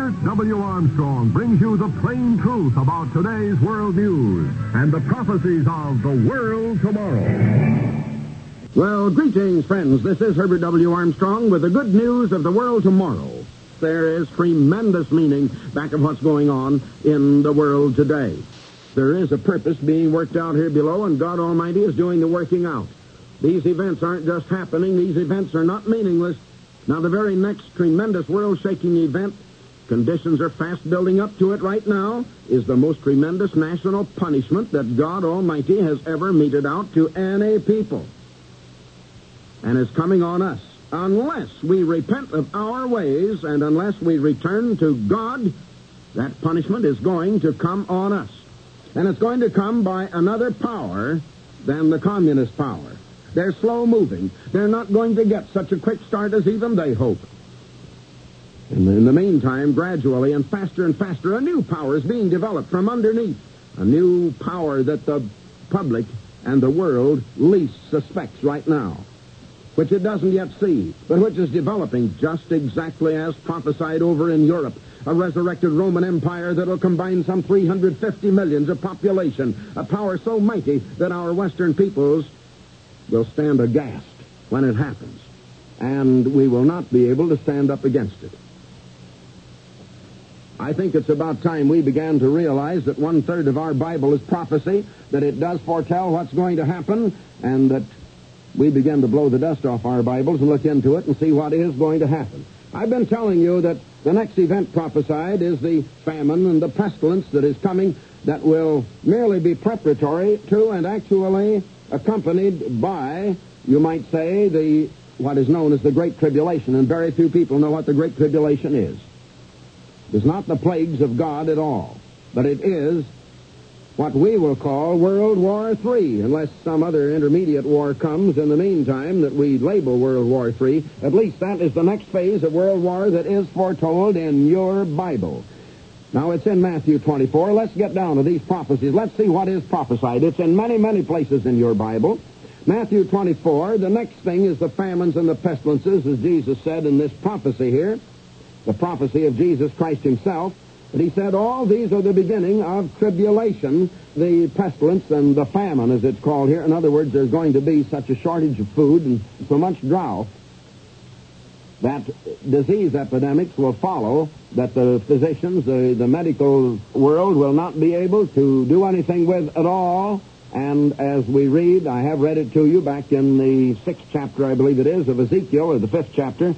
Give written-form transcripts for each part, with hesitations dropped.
Herbert W. Armstrong brings you the plain truth about today's world news and the prophecies of the world tomorrow. Well, greetings, friends. This is Herbert W. Armstrong with the good news of the world tomorrow. There is tremendous meaning back of what's going on in the world today. There is a purpose being worked out here below, and God Almighty is doing the working out. These events aren't just happening. These events are not meaningless. Now, the very next tremendous world-shaking event, conditions are fast building up to it right now, is the most tremendous national punishment that God Almighty has ever meted out to any people. And it's coming on us. Unless we repent of our ways and unless we return to God, that punishment is going to come on us. And it's going to come by another power than the communist power. They're slow-moving. They're not going to get such a quick start as even they hope. And in the meantime, gradually and faster, a new power is being developed from underneath. A new power that the public and the world least suspects right now, which it doesn't yet see, but which is developing just exactly as prophesied over in Europe. A resurrected Roman Empire that will combine some 350 millions of population, a power so mighty that our Western peoples will stand aghast when it happens, and we will not be able to stand up against it. I think it's about time we began to realize that 1/3 of our Bible is prophecy, that it does foretell what's going to happen, and that we begin to blow the dust off our Bibles and look into it and see what is going to happen. I've been telling you that the next event prophesied is the famine and the pestilence that is coming, that will merely be preparatory to and actually accompanied by, you might say, what is known as the Great Tribulation, and very few people know what the Great Tribulation is. It's not the plagues of God at all, but it is what we will call World War III, unless some other intermediate war comes in the meantime that we label World War III. At least that is the next phase of World War that is foretold in your Bible. Now, it's in Matthew 24. Let's get down to these prophecies. Let's see what is prophesied. It's in many, many places in your Bible. Matthew 24, the next thing is the famines and the pestilences, as Jesus said in this prophecy here, the prophecy of Jesus Christ himself. But he said all these are the beginning of tribulation, the pestilence and the famine, as it's called here. In other words, there's going to be such a shortage of food and so much drought that disease epidemics will follow, that the physicians, the medical world will not be able to do anything with at all. And as we read, I have read it to you back in the 6th chapter, I believe it is, of Ezekiel, or the 5th chapter,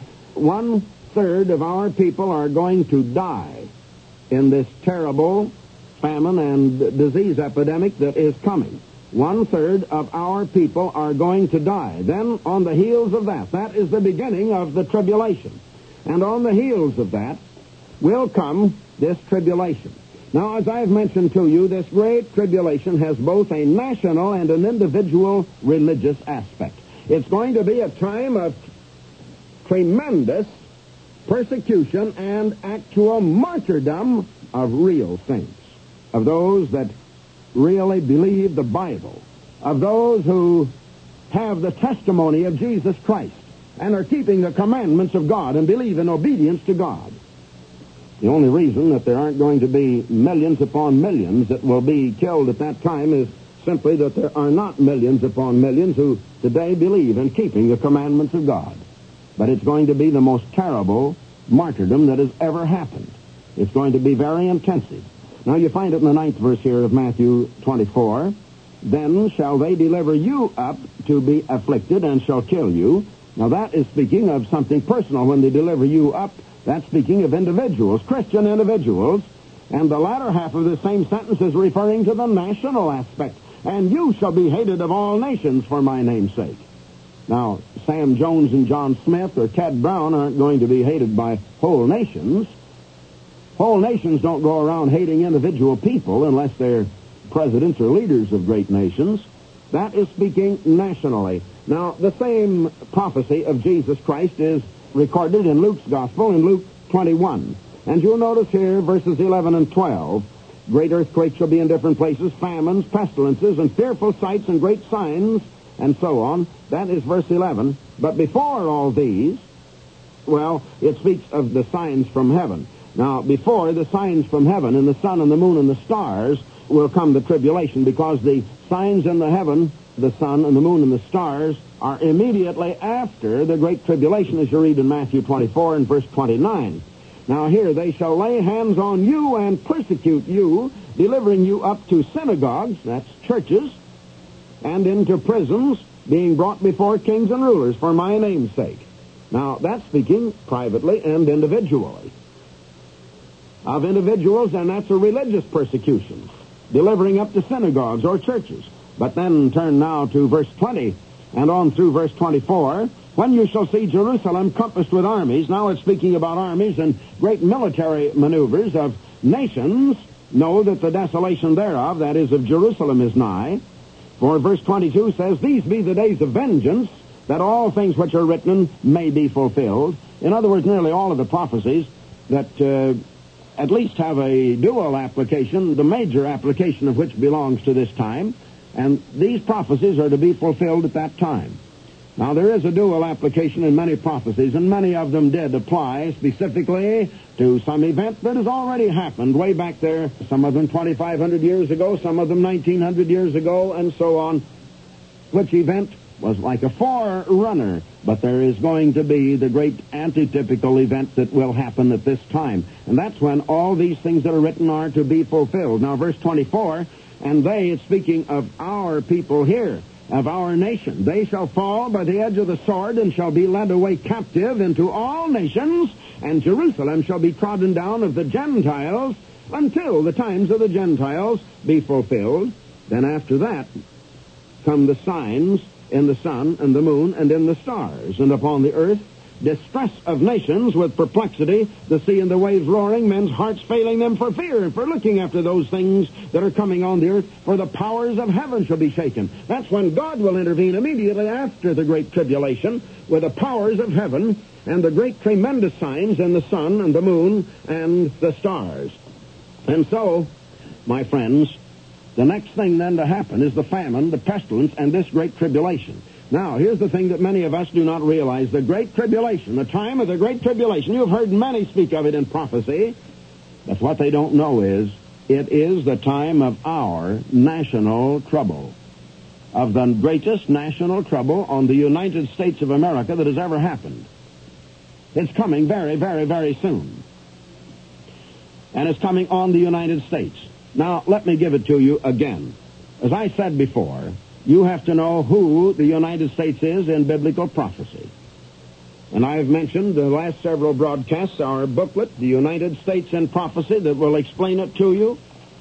1/3 of our people are going to die in this terrible famine and disease epidemic that is coming. 1/3 of our people are going to die. Then, on the heels of that, that is the beginning of the tribulation. And on the heels of that will come this tribulation. Now, as I've mentioned to you, this great tribulation has both a national and an individual religious aspect. It's going to be a time of tremendous persecution and actual martyrdom of real saints, of those that really believe the Bible, of those who have the testimony of Jesus Christ and are keeping the commandments of God and believe in obedience to God. The only reason that there aren't going to be millions upon millions that will be killed at that time is simply that there are not millions upon millions who today believe in keeping the commandments of God. But it's going to be the most terrible martyrdom that has ever happened. It's going to be very intensive. Now, you find it in the 9th verse here of Matthew 24. Then shall they deliver you up to be afflicted and shall kill you. Now, that is speaking of something personal. When they deliver you up, that's speaking of individuals, Christian individuals. And the latter half of the same sentence is referring to the national aspect. And you shall be hated of all nations for my name's sake. Now, Sam Jones and John Smith or Ted Brown aren't going to be hated by whole nations. Whole nations don't go around hating individual people unless they're presidents or leaders of great nations. That is speaking nationally. Now, the same prophecy of Jesus Christ is recorded in Luke's Gospel in Luke 21. And you'll notice here, verses 11 and 12, great earthquakes shall be in different places, famines, pestilences, and fearful sights and great signs, and so on. That is verse 11. But before all these, well, it speaks of the signs from heaven. Now, before the signs from heaven and the sun and the moon and the stars will come the tribulation, because the signs in the heaven, the sun and the moon and the stars, are immediately after the great tribulation, as you read in Matthew 24 and verse 29. Now here, they shall lay hands on you and persecute you, delivering you up to synagogues, that's churches, and into prisons, being brought before kings and rulers for my name's sake. Now, that's speaking privately and individually. Of individuals, and that's a religious persecution, delivering up to synagogues or churches. But then turn now to verse 20 and on through verse 24. When you shall see Jerusalem compassed with armies, now it's speaking about armies and great military maneuvers of nations, know that the desolation thereof, that is of Jerusalem, is nigh. For verse 22 says, these be the days of vengeance, that all things which are written may be fulfilled. In other words, nearly all of the prophecies that at least have a dual application, the major application of which belongs to this time, and these prophecies are to be fulfilled at that time. Now, there is a dual application in many prophecies, and many of them did apply specifically to some event that has already happened way back there, some of them 2,500 years ago, some of them 1,900 years ago, and so on, which event was like a forerunner, but there is going to be the great antitypical event that will happen at this time. And that's when all these things that are written are to be fulfilled. Now, verse 24, and they, it's speaking of our people here, of our nation. They shall fall by the edge of the sword and shall be led away captive into all nations, and Jerusalem shall be trodden down of the Gentiles until the times of the Gentiles be fulfilled. Then after that come the signs in the sun and the moon and in the stars, and upon the earth distress of nations with perplexity, the sea and the waves roaring, men's hearts failing them for fear, for looking after those things that are coming on the earth, for the powers of heaven shall be shaken. That's when God will intervene immediately after the great tribulation with the powers of heaven and the great tremendous signs in the sun and the moon and the stars. And so, my friends, the next thing then to happen is the famine, the pestilence, and this great tribulation. Now, here's the thing that many of us do not realize. The Great Tribulation, the time of the Great Tribulation, you've heard many speak of it in prophecy, but what they don't know is, it is the time of our national trouble, of the greatest national trouble on the United States of America that has ever happened. It's coming very, very, very soon. And it's coming on the United States. Now, let me give it to you again. As I said before, you have to know who the United States is in biblical prophecy. And I've mentioned the last several broadcasts our booklet, The United States in Prophecy, that will explain it to you.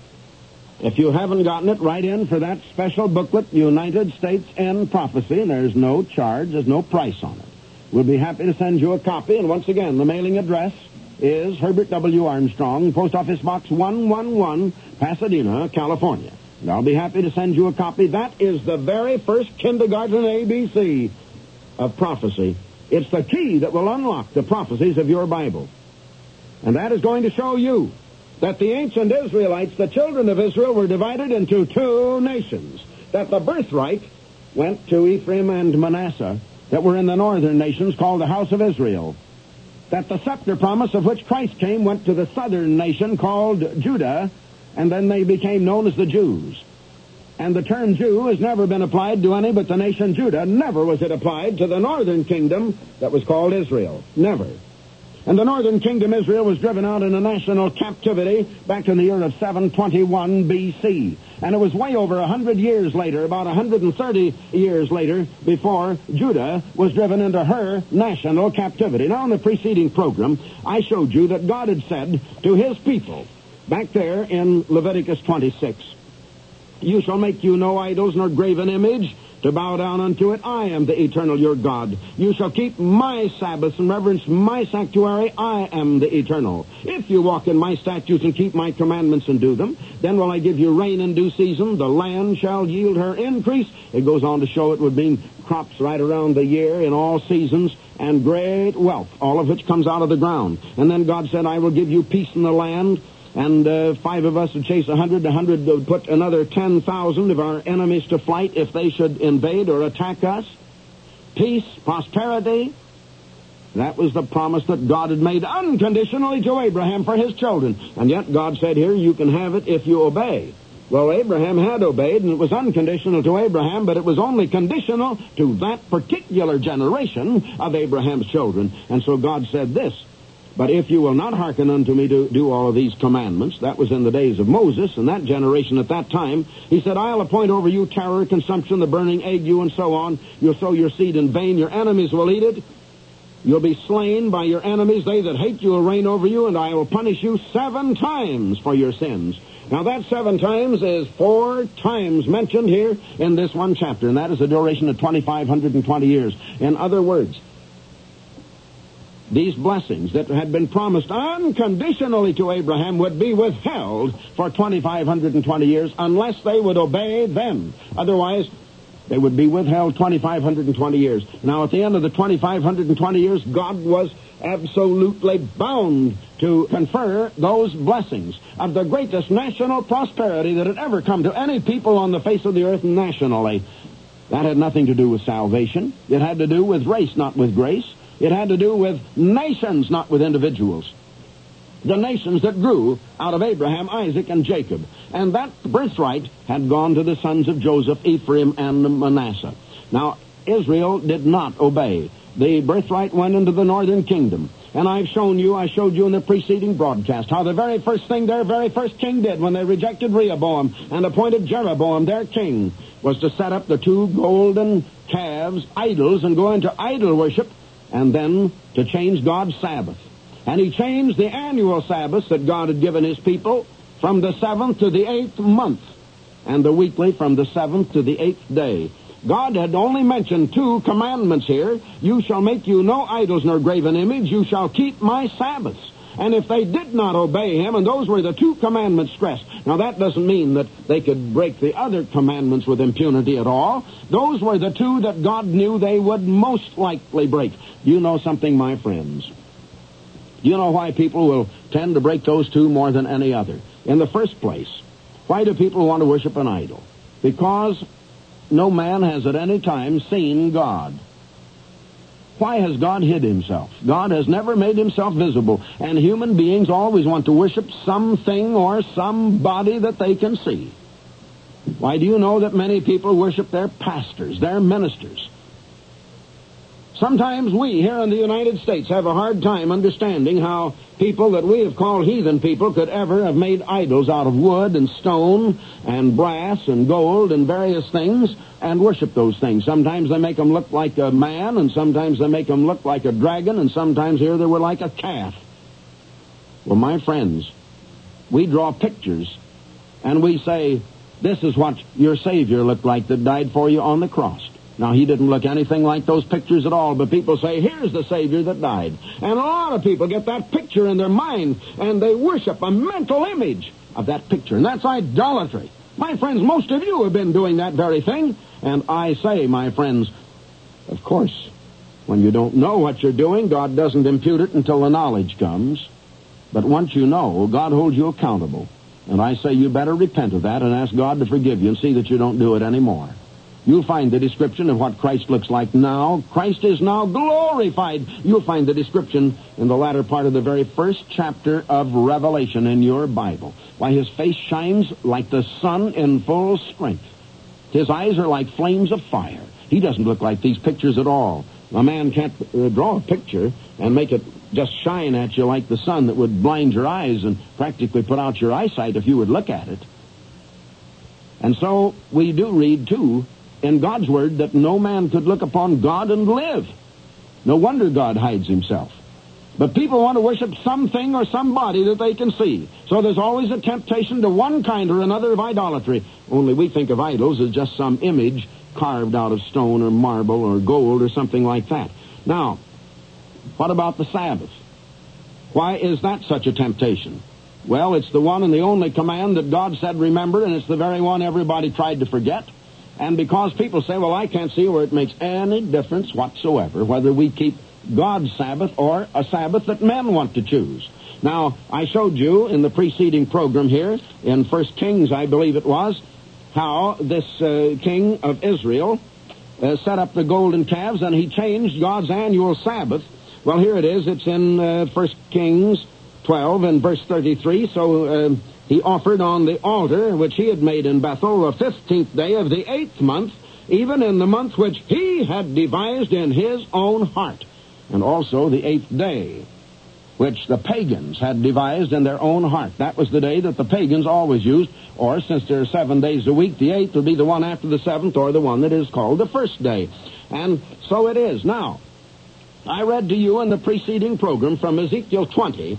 If you haven't gotten it, write in for that special booklet, United States in Prophecy, and there's no charge, there's no price on it. We'll be happy to send you a copy, and once again, the mailing address is Herbert W. Armstrong, Post Office Box 111, Pasadena, California. And I'll be happy to send you a copy. That is the very first kindergarten ABC of prophecy. It's the key that will unlock the prophecies of your Bible. And that is going to show you that the ancient Israelites, the children of Israel, were divided into two nations. That the birthright went to Ephraim and Manasseh, that were in the northern nations called the house of Israel. That the scepter promise of which Christ came went to the southern nation called Judah, and then they became known as the Jews. And the term Jew has never been applied to any but the nation Judah. Never was it applied to the northern kingdom that was called Israel. Never. And the northern kingdom, Israel, was driven out in a national captivity back in the year of 721 B.C. And it was way over 100 years later, about 130 years later, before Judah was driven into her national captivity. Now, in the preceding program, I showed you that God had said to his people, back there in Leviticus 26, you shall make you no idols nor graven image to bow down unto it. I am the eternal your God. You shall keep my Sabbaths and reverence my sanctuary. I am the eternal. If you walk in my statutes and keep my commandments and do them, then will I give you rain in due season. The land shall yield her increase. It goes on to show it would mean crops right around the year in all seasons, and great wealth, all of which comes out of the ground. And then God said, I will give you peace in the land. And 5 of us would chase 100. 100 would put another 10,000 of our enemies to flight if they should invade or attack us. Peace, prosperity. That was the promise that God had made unconditionally to Abraham for his children. And yet God said here, you can have it if you obey. Well, Abraham had obeyed, and it was unconditional to Abraham, but it was only conditional to that particular generation of Abraham's children. And so God said this, but if you will not hearken unto me to do all of these commandments, that was in the days of Moses and that generation at that time, he said, I'll appoint over you terror, consumption, the burning ague, and so on. You'll sow your seed in vain. Your enemies will eat it. You'll be slain by your enemies. They that hate you will reign over you, and I will punish you 7 times for your sins. Now, that 7 times is 4 times mentioned here in this one chapter, and that is a duration of 2,520 years. In other words, these blessings that had been promised unconditionally to Abraham would be withheld for 2,520 years unless they would obey them. Otherwise, they would be withheld 2,520 years. Now, at the end of the 2,520 years, God was absolutely bound to confer those blessings of the greatest national prosperity that had ever come to any people on the face of the earth nationally. That had nothing to do with salvation. It had to do with race, not with grace. It had to do with nations, not with individuals. The nations that grew out of Abraham, Isaac, and Jacob. And that birthright had gone to the sons of Joseph, Ephraim, and Manasseh. Now, Israel did not obey. The birthright went into the northern kingdom. And I showed you in the preceding broadcast how the very first thing their very first king did when they rejected Rehoboam and appointed Jeroboam their king was to set up the 2 golden calves, idols, and go into idol worship, and then to change God's Sabbath. And he changed the annual Sabbaths that God had given his people from the 7th to the 8th month, and the weekly from the 7th to the 8th day. God had only mentioned 2 commandments here. You shall make you no idols nor graven image. You shall keep my Sabbaths. And if they did not obey him, and those were the 2 commandments stressed. Now, that doesn't mean that they could break the other commandments with impunity at all. Those were the 2 that God knew they would most likely break. You know something, my friends? You know why people will tend to break those 2 more than any other? In the first place, why do people want to worship an idol? Because no man has at any time seen God. Why has God hid himself? God has never made himself visible, and human beings always want to worship something or somebody that they can see. Why do you know that many people worship their pastors, their ministers? Sometimes we here in the United States have a hard time understanding how people that we have called heathen people could ever have made idols out of wood and stone and brass and gold and various things and worship those things. Sometimes they make them look like a man, and sometimes they make them look like a dragon, and sometimes here they were like a calf. Well, my friends, we draw pictures and we say, this is what your Savior looked like that died for you on the cross. Now, he didn't look anything like those pictures at all, but people say, here's the Savior that died. And a lot of people get that picture in their mind, and they worship a mental image of that picture, and that's idolatry. My friends, most of you have been doing that very thing, and I say, my friends, of course, when you don't know what you're doing, God doesn't impute it until the knowledge comes. But once you know, God holds you accountable. And I say you better repent of that and ask God to forgive you and see that you don't do it anymore. You'll find the description of what Christ looks like now. Christ is now glorified. You'll find the description in the latter part of the very first chapter of Revelation in your Bible. Why, his face shines like the sun in full strength. His eyes are like flames of fire. He doesn't look like these pictures at all. A man can't draw a picture and make it just shine at you like the sun that would blind your eyes and practically put out your eyesight if you would look at it. And so we do read, too, in God's Word that no man could look upon God and live. No wonder God hides himself. But people want to worship something or somebody that they can see. So there's always a temptation to one kind or another of idolatry. Only we think of idols as just some image carved out of stone or marble or gold or something like that. Now, what about the Sabbath? Why is that such a temptation? Well, it's the one and the only command that God said remember, and it's the very one everybody tried to forget. And because people say, well, I can't see where it makes any difference whatsoever whether we keep God's Sabbath or a Sabbath that men want to choose. Now, I showed you in the preceding program here, in 1 Kings, I believe it was, how this king of Israel set up the golden calves, and he changed God's annual Sabbath Well, here it is. It's in 1 Kings 12 and verse 33. So he offered on the altar which he had made in Bethel the 15th day of the 8th month, even in the month which he had devised in his own heart, and also the 8th day, which the pagans had devised in their own heart. That was the day that the pagans always used, or since there are 7 days a week, the 8th would be the one after the 7th, or the one that is called the first day. And so it is. Now, I read to you in the preceding program from Ezekiel 20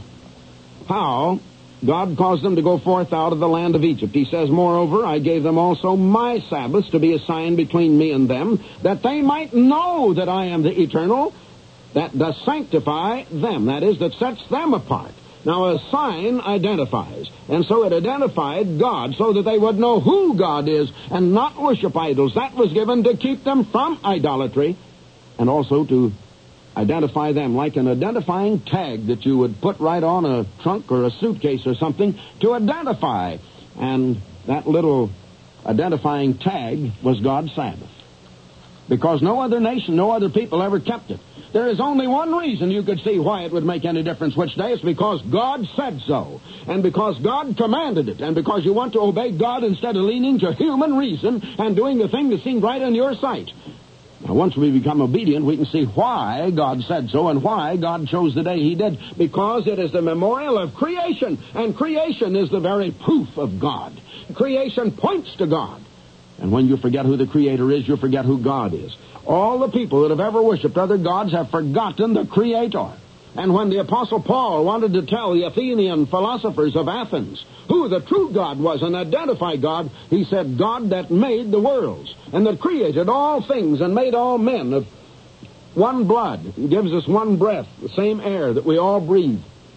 how God caused them to go forth out of the land of Egypt. He says, moreover, I gave them also my Sabbaths to be a sign between me and them, that they might know that I am the Eternal, that does sanctify them, that is, that sets them apart. Now, a sign identifies, and so it identified God so that they would know who God is and not worship idols. That was given to keep them from idolatry and also to identify them like an identifying tag that you would put right on a trunk or a suitcase or something to identify. And that little identifying tag was God's Sabbath, because no other nation, no other people ever kept it. There is only one reason you could see why it would make any difference which day. It's because God said so, and because God commanded it, and because you want to obey God instead of leaning to human reason and doing the thing that seemed right in your sight. Now, once we become obedient, we can see why God said so and why God chose the day he did, because it is the memorial of creation, and creation is the very proof of God. Creation points to God. And when you forget who the Creator is, you forget who God is. All the people that have ever worshipped other gods have forgotten the Creator. And when the Apostle Paul wanted to tell the Athenian philosophers of Athens who the true God was and identify God, he said, God that made the worlds and that created all things and made all men of one blood and gives us one breath, the same air that we all breathe.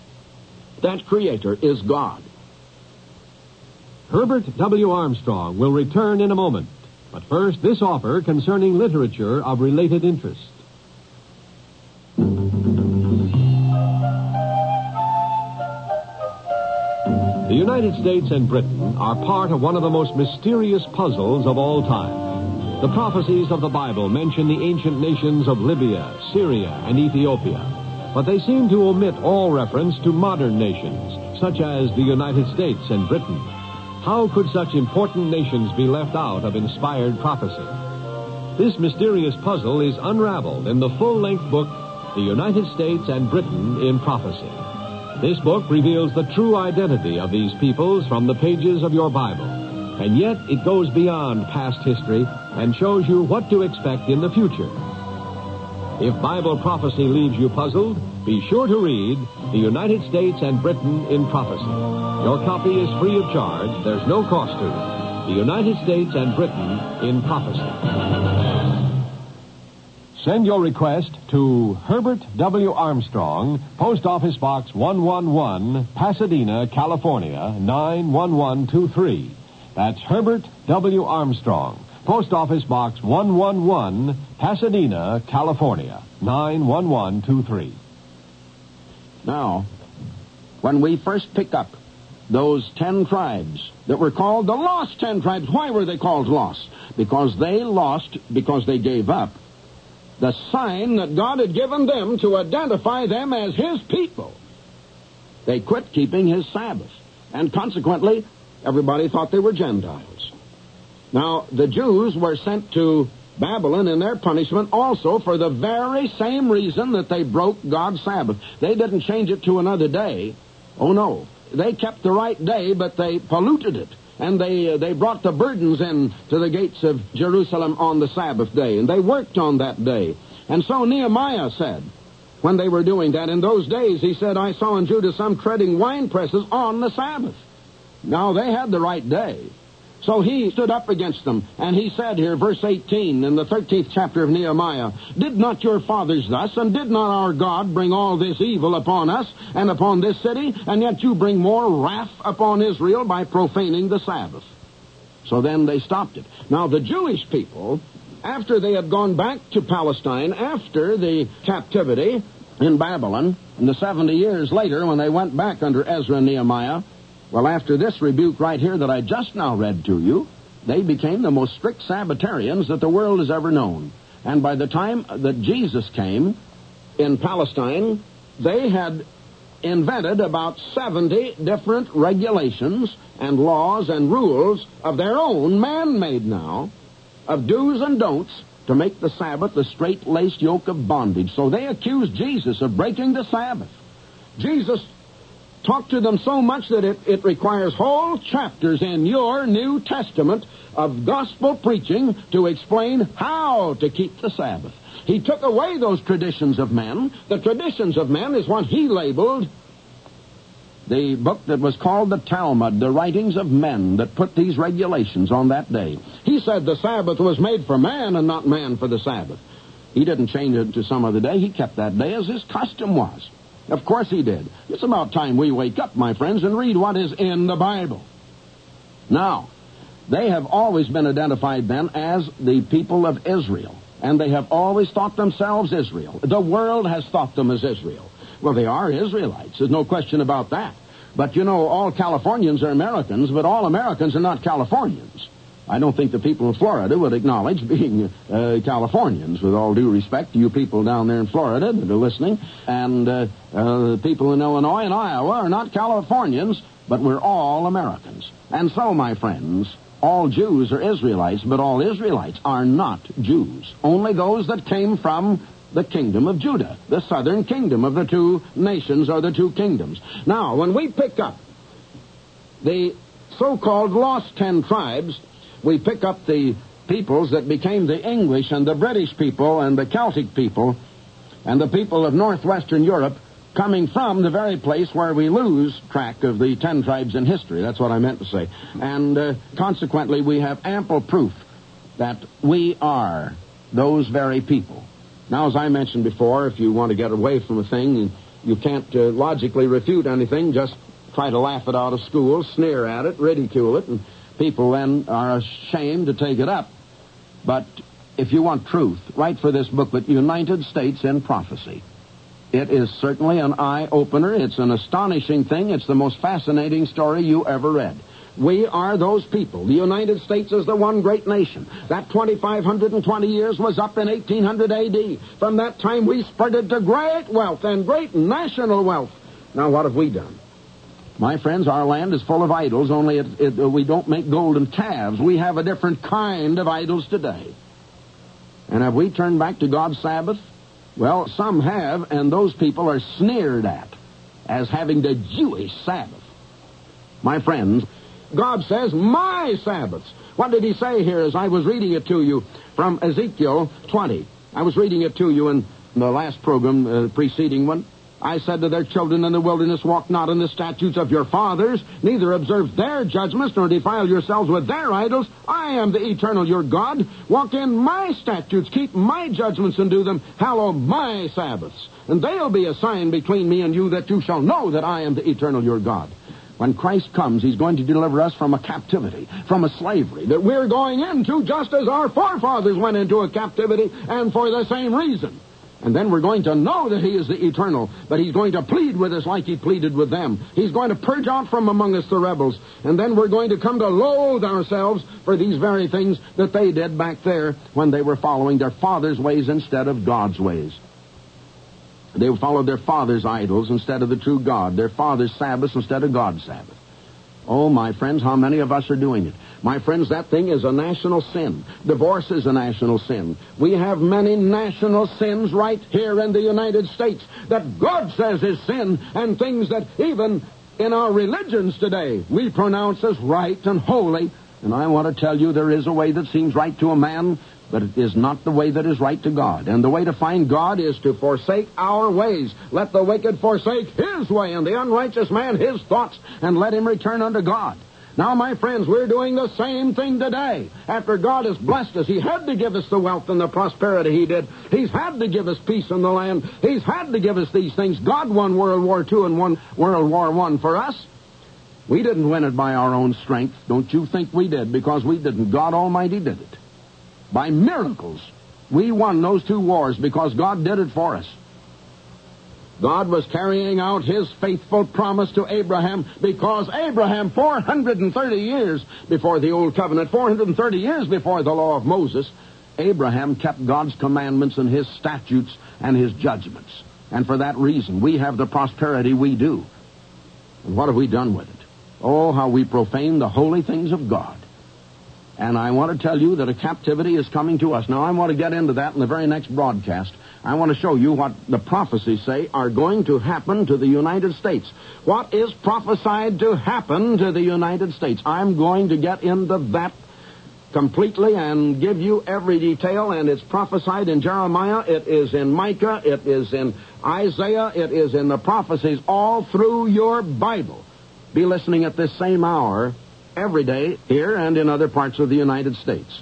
That Creator is God. Herbert W. Armstrong will return in a moment. But first, this offer concerning literature of related interest. The United States and Britain are part of one of the most mysterious puzzles of all time. The prophecies of the Bible mention the ancient nations of Libya, Syria, and Ethiopia, but they seem to omit all reference to modern nations, such as the United States and Britain. How could such important nations be left out of inspired prophecy? This mysterious puzzle is unraveled in the full-length book, The United States and Britain in Prophecy. This book reveals the true identity of these peoples from the pages of your Bible, and yet it goes beyond past history and shows you what to expect in the future. If Bible prophecy leaves you puzzled, be sure to read The United States and Britain in Prophecy. Your copy is free of charge. There's no cost to it. The United States and Britain in Prophecy. Send your request to Herbert W. Armstrong, Post Office Box 111, Pasadena, California, 91123. That's Herbert W. Armstrong, Post Office Box 111, Pasadena, California, 91123. Now, when we first pick up those 10 tribes that were called the lost 10 tribes, why were they called lost? Because they lost, because they gave up the sign that God had given them to identify them as His people. They quit keeping His Sabbath, and consequently, everybody thought they were Gentiles. Now, the Jews were sent to Babylon in their punishment also for the very same reason that they broke God's Sabbath. They didn't change it to another day. Oh, no. They kept the right day, but they polluted it. And they brought the burdens in to the gates of Jerusalem on the Sabbath day, and they worked on that day. And so Nehemiah said, when they were doing that, in those days, he said, I saw in Judah some treading wine presses on the Sabbath. Now, they had the right day. So he stood up against them, and he said here, verse 18, in the 13th chapter of Nehemiah, did not your fathers thus, and did not our God bring all this evil upon us and upon this city, and yet you bring more wrath upon Israel by profaning the Sabbath? So then they stopped it. Now the Jewish people, after they had gone back to Palestine, after the captivity in Babylon, and the 70 years later when they went back under Ezra and Nehemiah, well, after this rebuke right here that I just now read to you, they became the most strict Sabbatarians that the world has ever known. And by the time that Jesus came, in Palestine, they had invented about 70 different regulations and laws and rules of their own, man-made now, of do's and don'ts to make the Sabbath the straight-laced yoke of bondage. So they accused Jesus of breaking the Sabbath. Jesus talked to them so much that it requires whole chapters in your New Testament of gospel preaching to explain how to keep the Sabbath. He took away those traditions of men. The traditions of men is what he labeled the book that was called the Talmud, the writings of men that put these regulations on that day. He said the Sabbath was made for man and not man for the Sabbath. He didn't change it to some other day. He kept that day as his custom was. Of course he did. It's about time we wake up, my friends, and read what is in the Bible. Now, they have always been identified then as the people of Israel, and they have always thought themselves Israel. The world has thought them as Israel. Well, they are Israelites. There's no question about that. But, you know, all Californians are Americans, but all Americans are not Californians. I don't think the people in Florida would acknowledge being Californians, with all due respect to you people down there in Florida that are listening. And the people in Illinois and Iowa are not Californians, but we're all Americans. And so, my friends, all Jews are Israelites, but all Israelites are not Jews. Only those that came from the kingdom of Judah, the southern kingdom of the two nations or the two kingdoms. Now, when we pick up the so-called lost 10 tribes, we pick up the peoples that became the English and the British people and the Celtic people and the people of northwestern Europe, coming from the very place where we lose track of the 10 tribes in history. That's what I meant to say. And consequently, we have ample proof that we are those very people. Now, as I mentioned before, if you want to get away from a thing and you can't logically refute anything, just try to laugh it out of school, sneer at it, ridicule it, and people then are ashamed to take it up. But if you want truth, write for this booklet, United States in Prophecy. It is certainly an eye-opener. It's an astonishing thing. It's the most fascinating story you ever read. We are those people. The United States is the one great nation. That 2,520 years was up in 1800 A.D. From that time, we spurted to great wealth and great national wealth. Now, what have we done? My friends, our land is full of idols, only we don't make golden calves. We have a different kind of idols today. And have we turned back to God's Sabbath? Well, some have, and those people are sneered at as having the Jewish Sabbath. My friends, God says, my Sabbaths. What did he say here as I was reading it to you from Ezekiel 20? I was reading it to you in the last program, the preceding one. I said to their children in the wilderness, walk not in the statutes of your fathers, neither observe their judgments, nor defile yourselves with their idols. I am the eternal your God. Walk in my statutes, keep my judgments, and do them. Hallow my Sabbaths. And they'll be a sign between me and you, that you shall know that I am the eternal your God. When Christ comes, he's going to deliver us from a captivity, from a slavery that we're going into, just as our forefathers went into a captivity, and for the same reason. And then we're going to know that he is the eternal, but he's going to plead with us like he pleaded with them. He's going to purge out from among us the rebels, and then we're going to come to loathe ourselves for these very things that they did back there when they were following their father's ways instead of God's ways. They followed their father's idols instead of the true God, their father's Sabbaths instead of God's Sabbath. Oh, my friends, how many of us are doing it? My friends, that thing is a national sin. Divorce is a national sin. We have many national sins right here in the United States that God says is sin, and things that even in our religions today we pronounce as right and holy. And I want to tell you, there is a way that seems right to a man, but it is not the way that is right to God. And the way to find God is to forsake our ways. Let the wicked forsake his way, and the unrighteous man his thoughts, and let him return unto God. Now, my friends, we're doing the same thing today. After God has blessed us, he had to give us the wealth and the prosperity he did. He's had to give us peace in the land. He's had to give us these things. God won World War II and won World War I for us. We didn't win it by our own strength. Don't you think we did? Because we didn't. God Almighty did it. By miracles, we won those two wars because God did it for us. God was carrying out his faithful promise to Abraham, because Abraham, 430 years before the Old Covenant, 430 years before the law of Moses, Abraham kept God's commandments and his statutes and his judgments. And for that reason, we have the prosperity we do. And what have we done with it? Oh, how we profane the holy things of God. And I want to tell you that a captivity is coming to us. Now, I want to get into that in the very next broadcast. I want to show you what the prophecies say are going to happen to the United States. What is prophesied to happen to the United States? I'm going to get into that completely and give you every detail, and it's prophesied in Jeremiah, it is in Micah, it is in Isaiah, it is in the prophecies all through your Bible. Be listening at this same hour every day here and in other parts of the United States.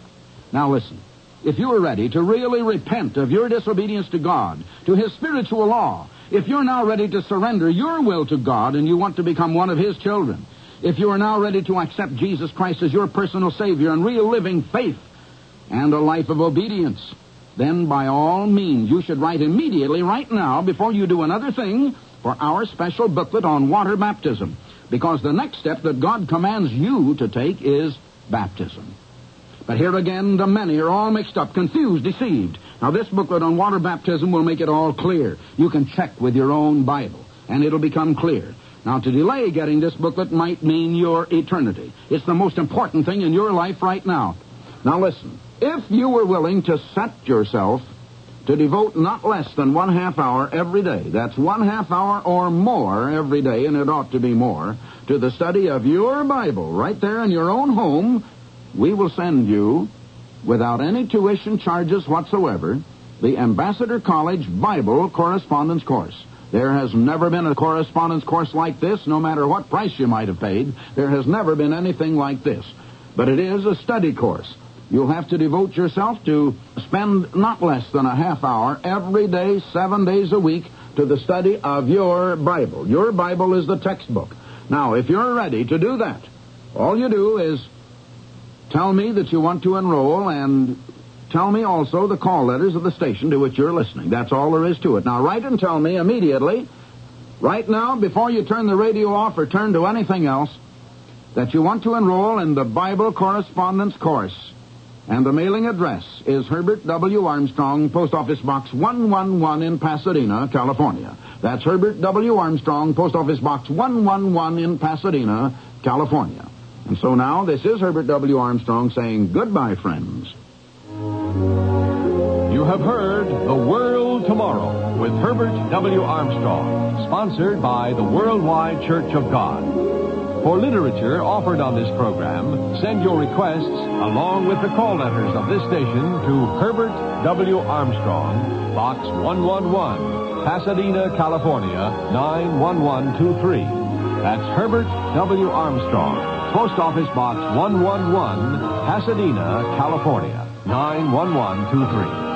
Now listen, if you are ready to really repent of your disobedience to God, to His spiritual law, if you're now ready to surrender your will to God and you want to become one of His children, if you are now ready to accept Jesus Christ as your personal Savior and real living faith and a life of obedience, then by all means you should write immediately right now before you do another thing for our special booklet on water baptism, because the next step that God commands you to take is baptism. But here again, the many are all mixed up, confused, deceived. Now, this booklet on water baptism will make it all clear. You can check with your own Bible, and it'll become clear. Now, to delay getting this booklet might mean your eternity. It's the most important thing in your life right now. Now, listen. If you were willing to set yourself to devote not less than 1/2 hour every day, that's 1/2 hour or more every day, and it ought to be more, to the study of your Bible right there in your own home, we will send you, without any tuition charges whatsoever, the Ambassador College Bible Correspondence Course. There has never been a correspondence course like this, no matter what price you might have paid. There has never been anything like this. But it is a study course. You'll have to devote yourself to spend not less than 1/2 hour every day, 7 days a week, to the study of your Bible. Your Bible is the textbook. Now, if you're ready to do that, all you do is tell me that you want to enroll, and tell me also the call letters of the station to which you're listening. That's all there is to it. Now, write and tell me immediately, right now, before you turn the radio off or turn to anything else, that you want to enroll in the Bible Correspondence Course. And the mailing address is Herbert W. Armstrong, Post Office Box 111 in Pasadena, California. That's Herbert W. Armstrong, Post Office Box 111 in Pasadena, California. And so now, this is Herbert W. Armstrong saying goodbye, friends. You have heard The World Tomorrow with Herbert W. Armstrong, sponsored by the Worldwide Church of God. For literature offered on this program, send your requests along with the call letters of this station to Herbert W. Armstrong, Box 111, Pasadena, California, 91123. That's Herbert W. Armstrong, Post Office Box 111, Pasadena, California, 91123.